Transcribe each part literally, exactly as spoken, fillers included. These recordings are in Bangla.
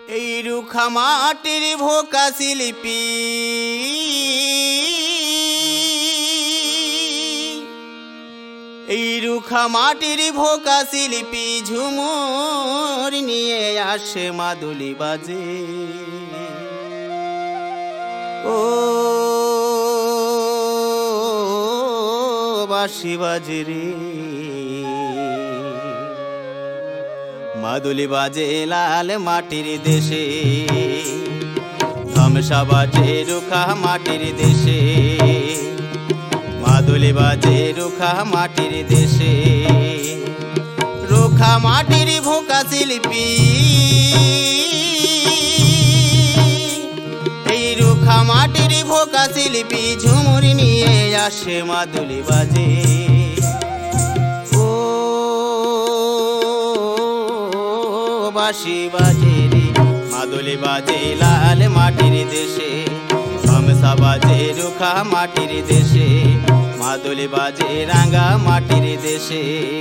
এই রুখা মাটির ভোকা শিল্পী এই রুখা মাটির ভোকা শিল্পী ঝুমুর নিয়ে আসে মাদুলি বাজে ও বাঁশি বাজে রে মাদুলি বাজে লাল মাটির দেশে ধামসা বাজে রুখা মাটির দেশে মাদুলি বাজে রুখা মাটির দেশে রুখা মাটির ভোকা শিল্পী এই রুখা মাটির ভোকা শিল্পী ঝুমুর নিয়ে আসে মাদুলি বাজে বাঁশি বাজে রে মাদুলি বাজে লাল মাটির দেশে ধামসা বাজে রুখা মাটির দেশে মাদুলি বাজে রাঙা মাটির দেশে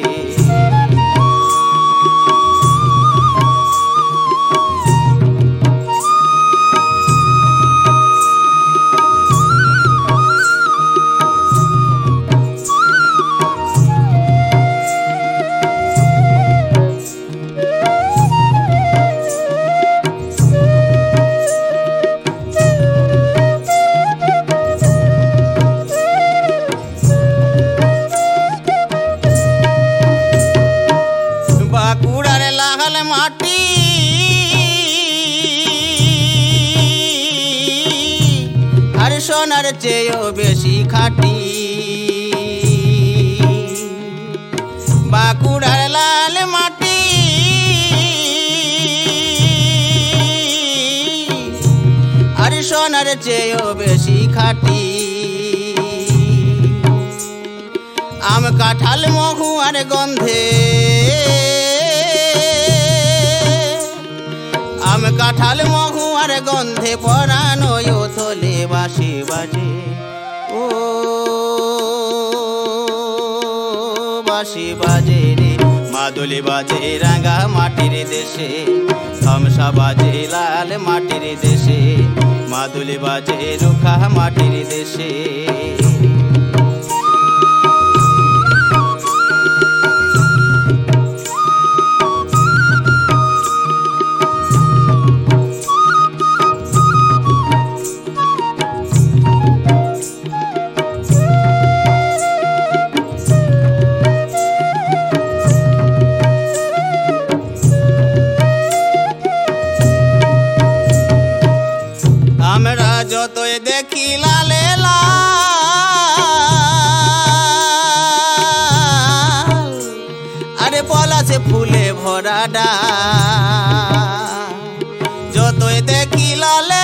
বাঁকুড়ার লাল মাটি আর সোনার চেয়েও বেশি খাঁটি বাঁকুড়ার লাল মাটি আর সোনার চেয়েও বেশি খাঁটি আম কাঁঠাল মহু আর গন্ধে আম কাঁঠাল মহু আর গন্ধে পরানো থলে বাঁশি বাজে ও বাঁশি বাজে রে মাদুলি বাজে রাঙা মাটির দেশে ধামসা বাজে লাল মাটির দেশে মাদুলি বাজে রুখা মাটির দেশে আমরা যতই দেখি লালে লাল আরে পলাশে ফুলে ভরা ডাল যতই দেখি লালে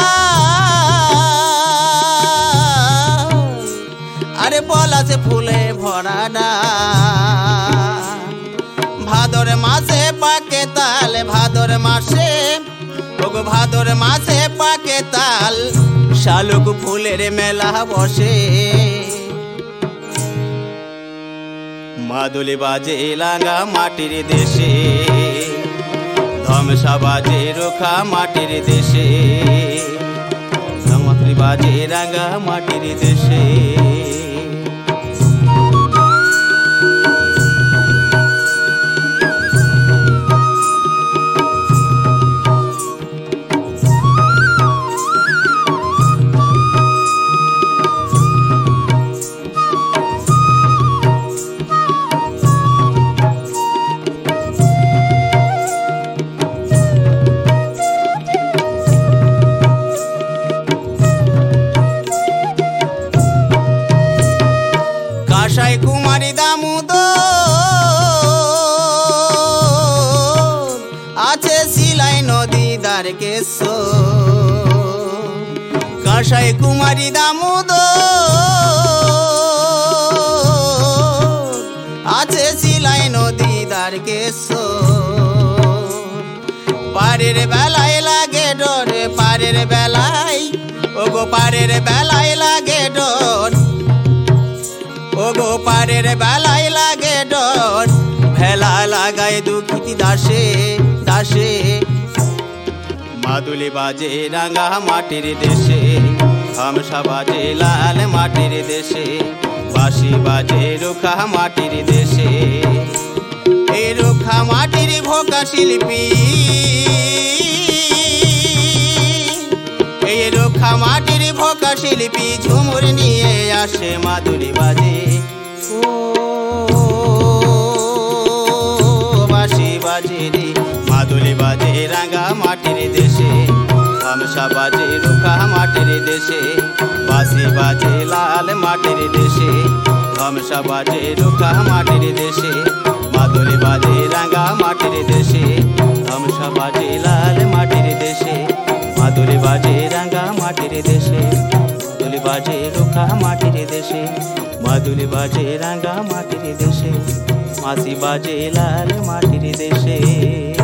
লাল আরে পলাশে ফুলে ভরা ডাল ভাদর মাসে পাকে তাল ভাদর মাসে ওগো ভাদর মাসে পাকে তাল শালুক ফুলের মেলা বসে মাদুলি বাজে লাঙা মাটির দেশে ধামসা বাজে রুখা মাটির দেশে মাদুলি বাজে রাঙা মাটির দেশে কাঁসাই কুমারী দামোদর আছে সিলাই নদী দ্বার কেশর কাঁসাই কুমারী দামোদর আছে সিলাই নদী দ্বার কেশর পারের বেলায় লাগে ডর পারের বেলায় ওগো পারের বেলায় লাগে ডর ওগো পারের বেলায় লাগে ডর ভেলা লাগায় দুঃখিত দাসে দাসে মাদুলি বাজে রাঙা মাটির দেশে, হামসা বাজে লাল মাটির দেশে, বাঁশি বাজে রুখা মাটির দেশে। এই রুখা মাটির ভোকা শিল্পী, এই রুখা মাটির ভোকা শিল্পী ঝুমুর নিয়ে আসে মাদুলি বাজে। ও বাঁশি বাজে রে মাদুলি বাজে রাঙা মাটির দেশে, হামসা বাজে রুখা মাটির দেশে, বাঁশি বাজে লাল মাটির দেশে, হামসা বাজে রুখা মাটির দেশে, মাদুলি বাজে রাঙা মাটির দেশে, হামসা বাজে লাল মাটির দেশে, মাদুলি বাজে রাঙা মাটির দেশে, মাদুলি বাজে রুখা মাটির দেশে, মাদুলি বাজে রাঙা মাটির দেশে, বাঁশি বাজে লাল মাটির দেশে।